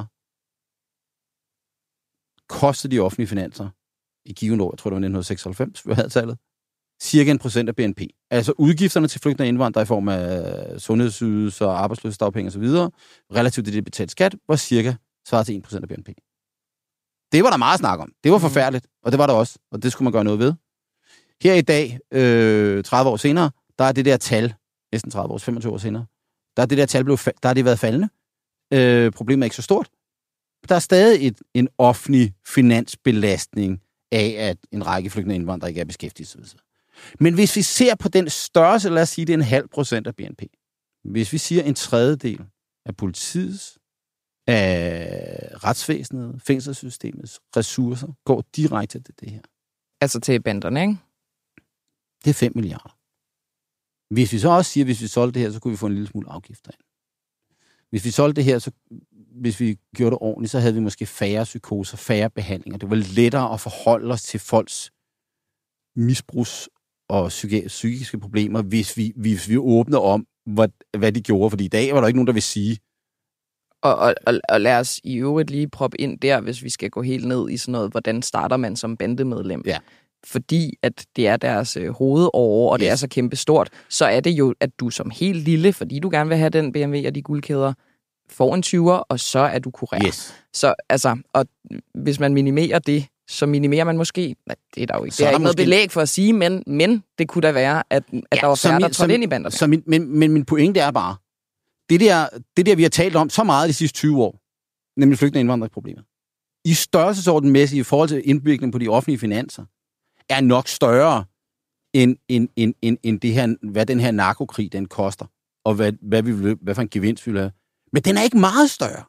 kostede de offentlige finanser i givet år, jeg tror det var 1996, vi havde tallet, cirka 1% af BNP. Altså udgifterne til flygtninge og indvandrere i form af sundhedsydelser, arbejdsløshedsdagpenge osv., relativt til det betalt skat, var cirka svaret til 1% af BNP. Det var der meget snak om. Det var forfærdeligt, og det var der også, og det skulle man gøre noget ved. Her i dag, 30 år senere, der er det der tal, næsten 30 år, 25 år senere, der er det der tal der har det været faldende. Problemet er ikke så stort. Der er stadig en offentlig finansbelastning af, at en række flygtninge og indvandrere ikke er beskæftiget. Men hvis vi ser på den størrelse, lad os sige, det er 0,5% af BNP. Hvis vi siger 1/3 af politiets, af retsvæsenet, fængselssystemets ressourcer, går direkte til det her.
Altså til banderne, ikke?
Det er 5 milliarder. Hvis vi så også siger, at hvis vi solgte det her, så kunne vi få en lille smule afgifter ind. Hvis vi solgte det her, så hvis vi gjorde det ordentligt, så havde vi måske færre psykoser, færre behandlinger. Det var lettere at forholde os til folks misbrugs- og psykiske problemer, hvis vi åbner om, hvad de gjorde. Fordi i dag var der ikke nogen, der vil sige.
Og lad os i øvrigt lige proppe ind der, hvis vi skal gå helt ned i sådan noget, hvordan starter man som bandemedlem?
Ja.
Fordi at det er deres hovedår, og det er så kæmpe stort, så er det jo, at du som helt lille, fordi du gerne vil have den BMW og de guldkæder, får en 20'er, og så er du kurér.
Yes.
Så altså, og hvis man minimerer det, så minimerer man måske, det er der jo ikke, det er ikke noget belæg for at sige, men det kunne da være, at der var færre, der trådte ind i banderne.
Men min pointe er bare, det der, vi har talt om så meget de sidste 20 år, nemlig flygtninge- og indvandringsproblemer, i størrelsesordenmæssigt i forhold til indbygning på de offentlige finanser, er nok større end det her, hvad den her narkokrig den koster, og hvad for en gevinst vi vil have. Men den er ikke meget større.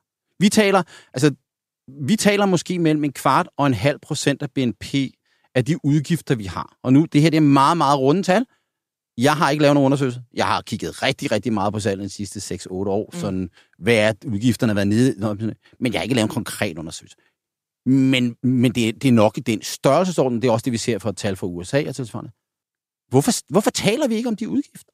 Vi taler måske mellem 0,25% og 0,5% af BNP af de udgifter, vi har. Og nu, det her det er meget, meget runde tal. Jeg har ikke lavet nogen undersøgelse. Jeg har kigget rigtig, rigtig meget på salget de sidste 6-8 år. Sådan, hvad er udgifterne været nede? Men jeg har ikke lavet en konkret undersøgelse. Men det er nok i den størrelsesorden. Det er også det, vi ser for et tal fra USA og tilsvarende. Hvorfor taler vi ikke om de udgifter?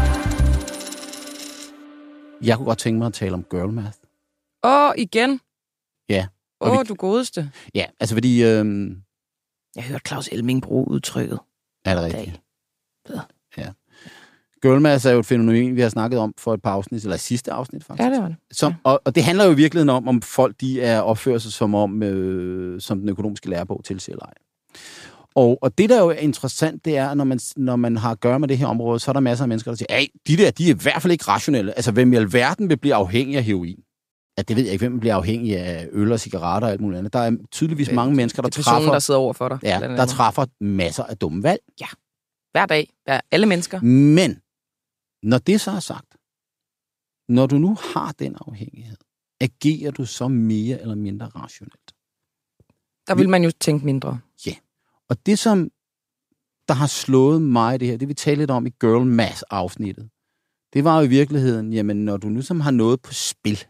Jeg kunne godt tænke mig at tale om girl math.
Igen?
Ja.
Du godeste.
Ja, altså fordi...
Jeg hørte Claus Elming bruge udtrykket.
Er det rigtigt? Ja. Girlmass er jo et fænomen, vi har snakket om for et par afsnit, eller sidste afsnit faktisk.
Ja, det var det.
Som, og det handler jo i virkeligheden om folk de er opfører sig som den økonomiske lærebog tilsiger eller ej. Og det, der jo er interessant, det er, når man har at gøre med det her område, så er der masser af mennesker, der siger, de er i hvert fald ikke rationelle. Altså, hvem i alverden vil blive afhængig af heroin? Ja, det ved jeg ikke, hvem bliver afhængig af øl og cigaretter og alt muligt andet. Der er tydeligvis mange mennesker, der træffer...
personen, der sidder over for dig.
Ja, der træffer masser af dumme valg.
Ja, hver dag. Alle mennesker.
Men, når det så er sagt, når du nu har den afhængighed, agerer du så mere eller mindre rationelt?
Der vil man jo tænke mindre.
Ja, og det som der har slået mig det her, det vi talte lidt om i Girl Mass-afsnittet, det var jo i virkeligheden, jamen når du nu som har noget på spil,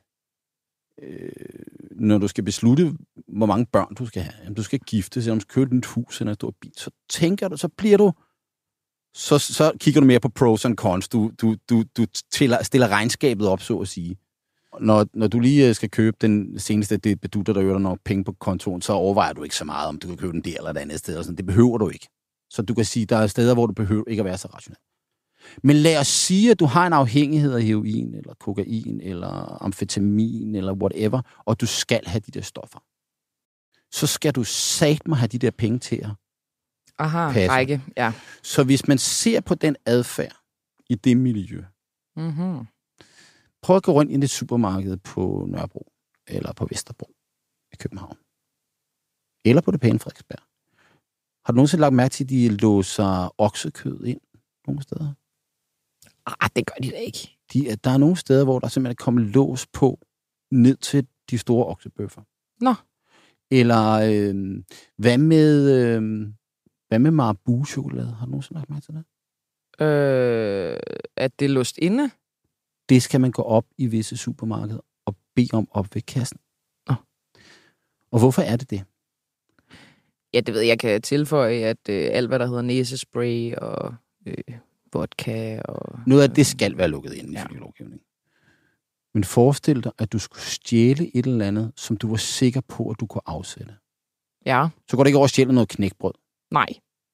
når du skal beslutte, hvor mange børn du skal have, jamen, du skal giftes, eller du skal købe et hus eller en stor bil, så tænker du, så bliver du, så kigger du mere på pros and cons, du stiller regnskabet op, så at sige. Når du lige skal købe den seneste bedutter, der øger dig nok penge på kontoen, så overvejer du ikke så meget, om du kan købe den der eller et andet sted. Og sådan. Det behøver du ikke. Så du kan sige, der er steder, hvor du behøver ikke at være så rationel. Men lad os sige, at du har en afhængighed af heroin, eller kokain, eller amfetamin, eller whatever, og du skal have de der stoffer. Så skal du satme have de der penge til at passe.
Række, ja.
Så hvis man ser på den adfærd i det miljø, prøv at gå rundt i det supermarked på Nørrebro, eller på Vesterbro i København, eller på det pæne Frederiksberg. Har du nogensinde lagt mærke til, at de låser oksekød ind nogle steder?
Det gør de da ikke.
Der er nogle steder, hvor der simpelthen er kommet lås på ned til de store oksebøffer.
Nå.
Eller hvad med Marabu-chokolade? Har du nogensinde lagt mærke til det?
At det er låst inde?
Det skal man gå op i visse supermarkeder og bede om op ved kassen. Og hvorfor er det det?
Ja, det ved jeg. Kan tilføje, at alt, hvad der hedder næsespray og vodka og...
Noget af det skal være lukket ind i lovgivningen. Men forestil dig, at du skulle stjæle et eller andet, som du var sikker på, at du kunne afsætte.
Ja.
Så går det ikke over at stjæle noget knækbrød.
Nej.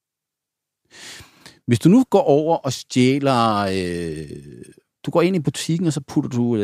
Hvis du nu går over og stjæler... du går ind i butikken, og så putter du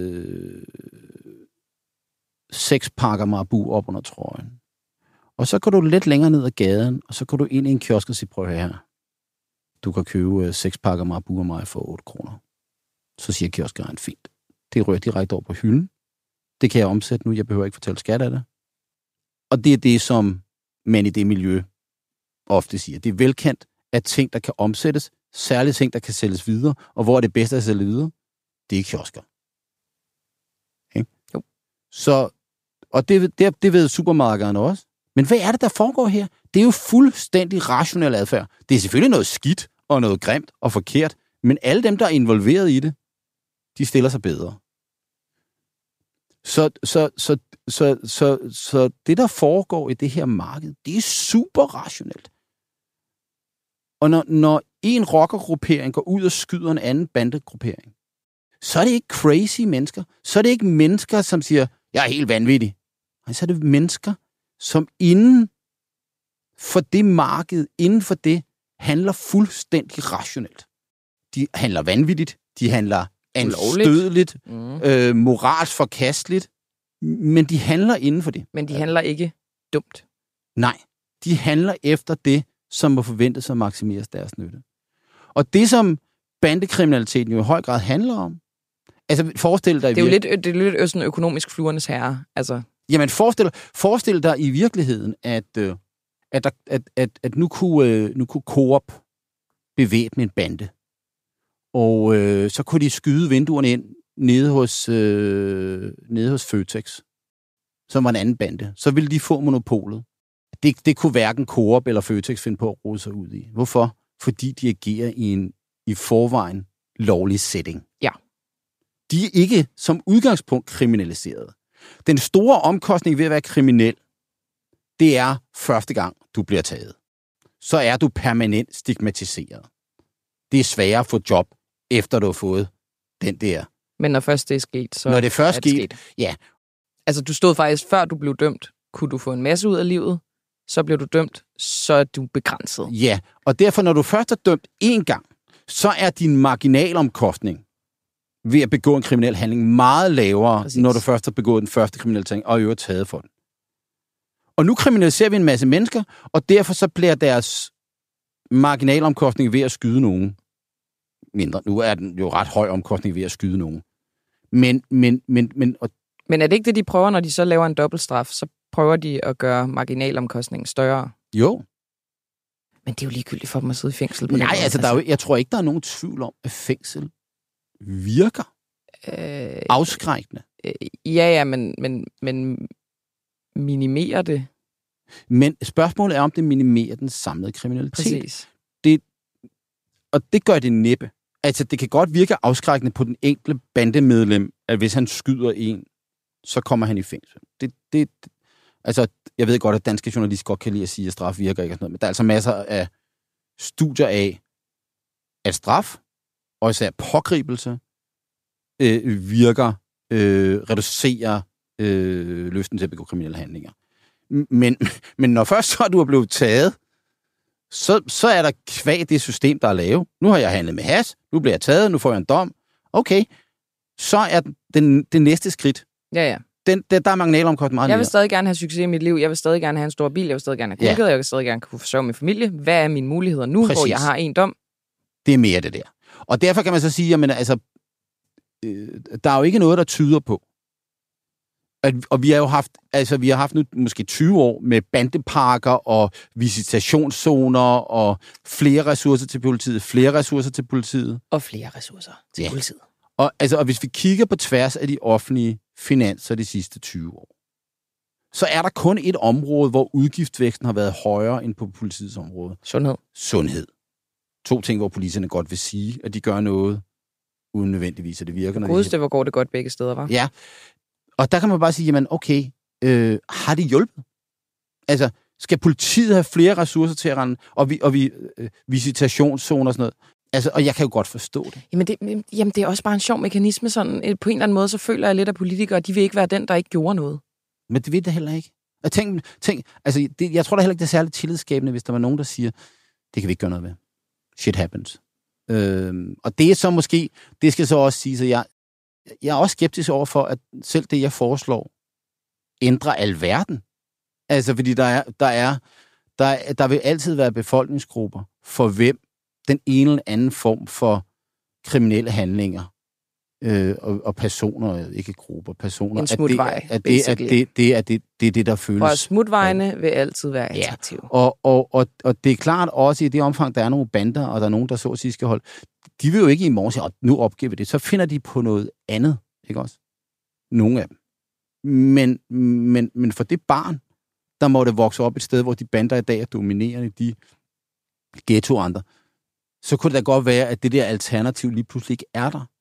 6 pakker Marabu op under trøjen. Og så går du lidt længere ned ad gaden, og så går du ind i en kiosk og siger, prøv her. Du kan købe 6 pakker Marabu af mig for 8 kroner. Så siger kioskeren, fint. Det rører direkte over på hylden. Det kan jeg omsætte nu, jeg behøver ikke fortælle skat af det. Og det er det, som man i det miljø ofte siger. Det er velkendt, at ting, der kan omsættes, særligt ting, der kan sælges videre, og hvor er det bedste at sælge videre? Det er kiosker. Okay?
Jo.
Så, og det ved supermarkederne også. Men hvad er det, der foregår her? Det er jo fuldstændig rationel adfærd. Det er selvfølgelig noget skidt og noget grimt og forkert, men alle dem, der er involveret i det, de stiller sig bedre. Så det, der foregår i det her marked, det er super rationelt. Og når en rockergruppering går ud og skyder en anden bandegruppering, så er det ikke crazy mennesker. Så er det ikke mennesker, som siger, jeg er helt vanvittig. Nej, så er det mennesker, som inden for det marked, inden for det, handler fuldstændig rationelt. De handler vanvittigt, de handler anstødeligt, moralsk forkasteligt, men de handler inden for det.
Men de handler ikke dumt.
Nej, de handler efter det, som må forventes at maksimeres deres nytte. Og det, som bandekriminaliteten jo i høj grad handler om, altså forestil dig...
Det er jo lidt sådan økonomisk fluernes herre, altså...
Jamen, forestil dig i virkeligheden, at nu kunne Coop bevæbne en bande. Og så kunne de skyde vinduerne ind nede hos Føtex, som var en anden bande. Så ville de få monopolet. Det kunne hverken Coop eller Føtex finde på at rode sig ud i. Hvorfor? Fordi de agerer i en i forvejen lovlig setting.
Ja.
De er ikke som udgangspunkt kriminaliseret. Den store omkostning ved at være kriminel, det er første gang, du bliver taget. Så er du permanent stigmatiseret. Det er sværere at få job, efter du har fået den der.
Men når først det er sket, så
når det først
er det sket.
Ja.
Altså, du stod faktisk, før du blev dømt, kunne du få en masse ud af livet, så blev du dømt, så er du begrænset.
Ja, og derfor, når du først er dømt én gang, så er din marginalomkostning ved at begå en kriminel handling meget lavere, præcis, når du først har begået den første kriminelle ting, og i øvrigt taget for den. Og nu kriminaliserer vi en masse mennesker, og derfor så bliver deres marginalomkostning ved at skyde nogen mindre. Nu er den jo ret høj omkostning ved at skyde nogen. Men
er det ikke det, de prøver, når de så laver en dobbeltstraf? Så prøver de at gøre marginalomkostningen større?
Jo.
Men det er jo ligegyldigt for dem at sidde i fængsel på den
måde. Altså, der er jo, jeg tror ikke, der er nogen tvivl om, at fængsel virker afskrækkende.
Ja, men minimerer det?
Men spørgsmålet er, om det minimerer den samlede kriminalitet.
Præcis.
Og det gør det næppe. Altså, det kan godt virke afskrækkende på den enkelte bandemedlem, at hvis han skyder en, så kommer han i fængsel. Altså, jeg ved godt, at danske journalister godt kan lide at sige, at straf virker ikke og sådan noget, men der er altså masser af studier af, at straf, og især pågribelse, reducerer lysten til at begå kriminelle handlinger. Men når først så du er blevet taget, så er der kvad det system, der er lavet. Nu har jeg handlet med hash, nu bliver jeg taget, nu får jeg en dom. Okay, så er det næste skridt.
Ja.
Der er marginalomkostning meget.
Jeg vil stadig gerne have succes i mit liv. Jeg vil stadig gerne have en stor bil. Jeg vil stadig gerne have kuldegød. Jeg vil stadig gerne kunne forsørge min familie. Hvad er mine muligheder nu, præcis, hvor jeg har en dom?
Det er mere det der. Og derfor kan man så sige, jamen altså, der er jo ikke noget, der tyder på. Og vi har haft nu måske 20 år med bandeparker og visitationszoner og flere ressourcer til politiet.
Og flere ressourcer til politiet.
Og hvis vi kigger på tværs af de offentlige finanser de sidste 20 år, så er der kun et område, hvor udgiftsvæksten har været højere end på politiets område. Sundhed. 2 ting, hvor politikerne godt vil sige, at de gør noget, uden nødvendigvis, at det virker.
Godeste, hvor går det godt begge steder, var?
Ja. Og der kan man bare sige, jamen okay, har det hjulpet? Altså, skal politiet have flere ressourcer til at rende, og vi visitationszoner og sådan noget? Altså, og jeg kan jo godt forstå det.
Jamen, det er også bare en sjov mekanisme. Sådan, på en eller anden måde, så føler jeg lidt, at politikere, de vil ikke være den, der ikke gjorde noget.
Men det vil det heller ikke. Og tænk, altså, jeg tror da heller ikke, det er særligt tillidsskabende, hvis der var nogen, der siger, det kan vi ikke gøre noget ved. Shit happens. Og det er så måske, det skal så også sige, at jeg er også skeptisk over for, at selv det, jeg foreslår, ændrer alverden. Altså, fordi der vil altid være befolkningsgrupper, for hvem den ene eller anden form for kriminelle handlinger og personer, ikke grupper, personer.
En smutvej,
det er det, der føles.
Og smutvejene vil altid være attraktive.
Ja. Og det er klart også i det omfang, der er nogle bander, og der er nogen, der så at sige skal holde. De vil jo ikke i morgen sige, nu opgiver vi det. Så finder de på noget andet, ikke også? Nogle af dem. Men for det barn, der må det vokse op et sted, hvor de bander i dag er dominerende, de ghettoander, så kunne det da godt være, at det der alternativ lige pludselig ikke er der.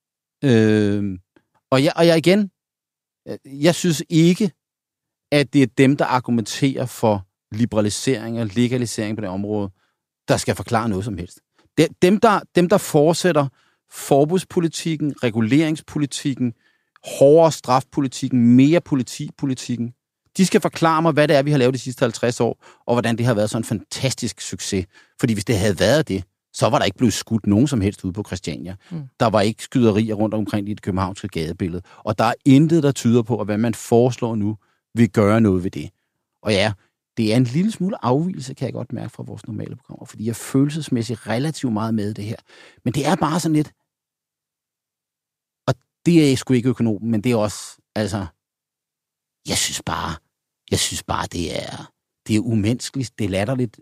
Jeg synes ikke, at det er dem, der argumenterer for liberalisering og legalisering på det område, der skal forklare noget som helst. Dem, der fortsætter forbudspolitikken, reguleringspolitikken, hårdere strafpolitikken, mere politipolitikken, de skal forklare mig, hvad det er, vi har lavet de sidste 50 år, og hvordan det har været sådan en fantastisk succes. Fordi hvis det havde været det, så var der ikke blevet skudt nogen som helst ude på Christiania. Der var ikke skyderier rundt omkring i det københavnske gadebillede. Og der er intet, der tyder på, at hvad man foreslår nu, vil gøre noget ved det. Og ja, det er en lille smule afvigelse, kan jeg godt mærke fra vores normale programmer, fordi jeg følelsesmæssigt relativt meget med det her. Men det er bare sådan lidt, og det er sgu ikke økonom, men det er også, altså, jeg synes bare, det er umenneskeligt, det er latterligt.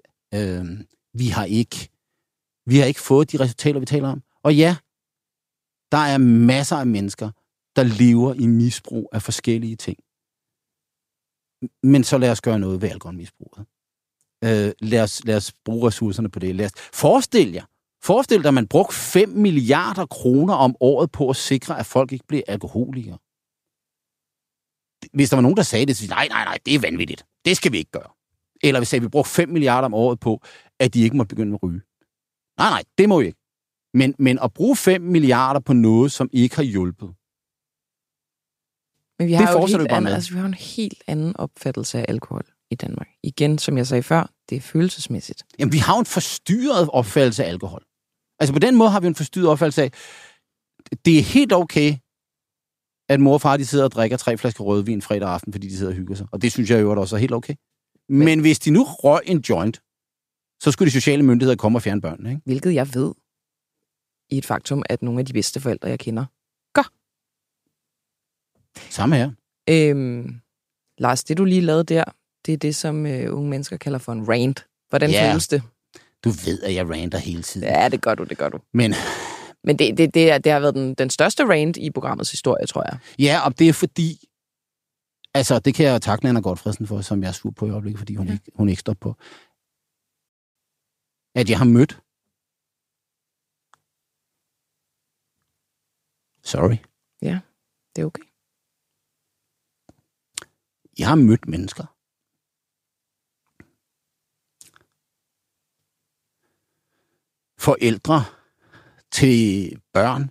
Vi har ikke fået de resultater, vi taler om. Og ja, der er masser af mennesker, der lever i misbrug af forskellige ting. Men så lad os gøre noget ved alkoholmisbruget. Lad os bruge ressourcerne på det. Forestil dig, at man brugte 5 milliarder kroner om året på at sikre, at folk ikke bliver alkoholikere. Hvis der var nogen, der sagde det, så nej, det er vanvittigt. Det skal vi ikke gøre. Eller hvis vi brugte 5 milliarder om året på, at de ikke må begynde at ryge. Nej, det må vi ikke. Men at bruge 5 milliarder på noget, som ikke har hjulpet.
Men vi har jo en helt anden opfattelse af alkohol i Danmark. Igen, som jeg sagde før, det er følelsesmæssigt.
Jamen, vi har jo en forstyrret opfattelse af alkohol. Altså, på den måde har vi en forstyrret opfattelse af, det er helt okay, at mor og far, de sidder og drikker 3 flasker rødvin fredag aften, fordi de sidder og hygger sig. Og det synes jeg jo også er helt okay. Men hvis de nu røg en joint, så skulle de sociale myndigheder komme og fjerne børnene, ikke?
Hvilket jeg ved i et faktum, at nogle af de bedste forældre, jeg kender, gør.
Samme her.
Lars, det du lige lavede der, det er det, som unge mennesker kalder for en rant. Hvordan føles det?
Du ved, at jeg ranter hele tiden.
Ja, det gør du. Men det har været den største rant i programmets historie, tror jeg.
Ja, og det er fordi, altså det kan jeg jo takke Nanna Godtfredsen for, som jeg er sur på i øjeblikket, fordi hun ikke står på, at jeg har mødt. Sorry.
Ja, det er okay.
Jeg har mødt mennesker. Forældre til børn,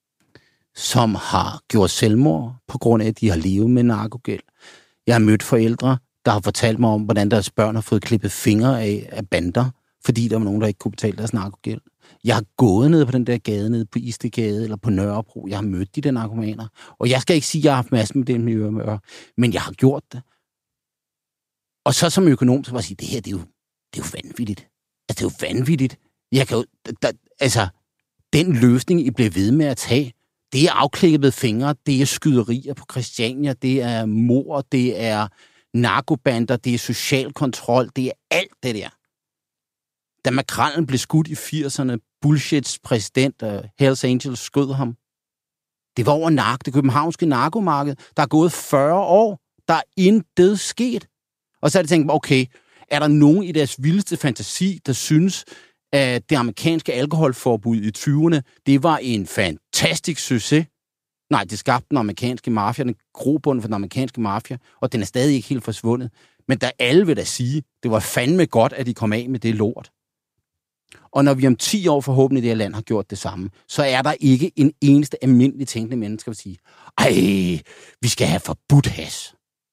som har gjort selvmord på grund af, at de har levet med narkogæld. Jeg har mødt forældre, der har fortalt mig om, hvordan deres børn har fået klippet fingre af bander, fordi der var nogen, der ikke kunne betale deres narkogæld. Jeg har gået ned på den der gade, nede på Istegade eller på Nørrebro. Jeg har mødt de der narkomaner. Og jeg skal ikke sige, at jeg har haft masser med det med øremør, men jeg har gjort det. Og så som økonom, så må jeg sige, det her, det er jo vanvittigt. Altså, det er jo vanvittigt. Jeg kan jo, den løsning, I bliver ved med at tage, det er afklippede fingre, det er skyderier på Christiania, det er mord, det er narkobander, det er social kontrol, det er alt det der. Da Makrellen blev skudt i 80'erne, Bullshits præsident, Hells Angels skød ham. Det var over det københavnske narkomarked. Der er gået 40 år, der er intet sket. Og så er det tænkt, okay, er der nogen i deres vildeste fantasi, der synes, at det amerikanske alkoholforbud i 20'erne, det var en fantastisk succes? Nej, det skabte den amerikanske mafia, den grobund for den amerikanske mafia, og den er stadig ikke helt forsvundet. Men der alle vil da sige, det var fandme godt, at de kom af med det lort. Og når vi om 10 år forhåbentlig i det her land har gjort det samme, så er der ikke en eneste almindelig tænkende menneske, der vil sige, ej, vi skal have forbudt hash.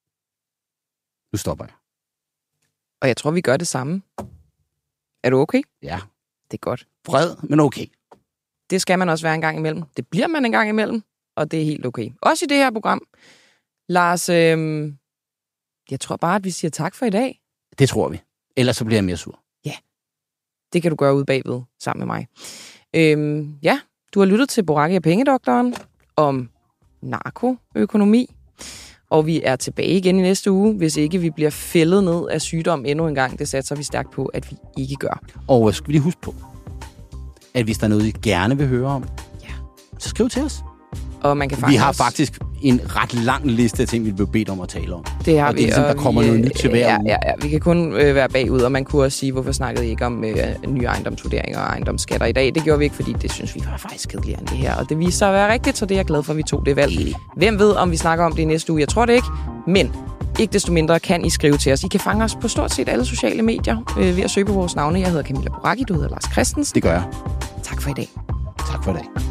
Nu stopper jeg.
Og jeg tror, vi gør det samme. Er du okay?
Ja.
Det er godt.
Vred, men okay.
Det skal man også være en gang imellem. Det bliver man en gang imellem, og det er helt okay. Også i det her program. Lars, jeg tror bare, at vi siger tak for i dag.
Det tror vi. Ellers så bliver jeg mere sur.
Ja. Det kan du gøre ude bagved sammen med mig. Ja, du har lyttet til Boracchi og Pengedoktoren om narkoøkonomi. Og vi er tilbage igen i næste uge, hvis ikke vi bliver fældet ned af sygdom endnu en gang. Det satser vi stærkt på, at vi ikke gør.
Og skal vi lige huske på, at hvis der er noget, I gerne vil høre om, så skriv til os.
Og man kan
vi har faktisk en ret lang liste af ting, vi vil bedt om at tale om.
Det har
og det er ligesom, der kommer noget nyt til hver uge.
Ja, vi kan kun være bagud, og man kunne også sige, hvorfor snakkede I ikke om nye ejendomsvurderinger og ejendomsskatter i dag. Det gjorde vi ikke, fordi det synes vi var faktisk kedeligere end det her. Og det viser sig at være rigtigt, så det er jeg glad for, at vi tog det valg. Hvem ved, om vi snakker om det i næste uge? Jeg tror det ikke, men ikke desto mindre kan I skrive til os. I kan fange os på stort set alle sociale medier ved at søge på vores navne. Jeg hedder Camilla Boracchi, du hedder Lars Christensen.
Det gør jeg.
Tak for i dag.
Tak for i dag.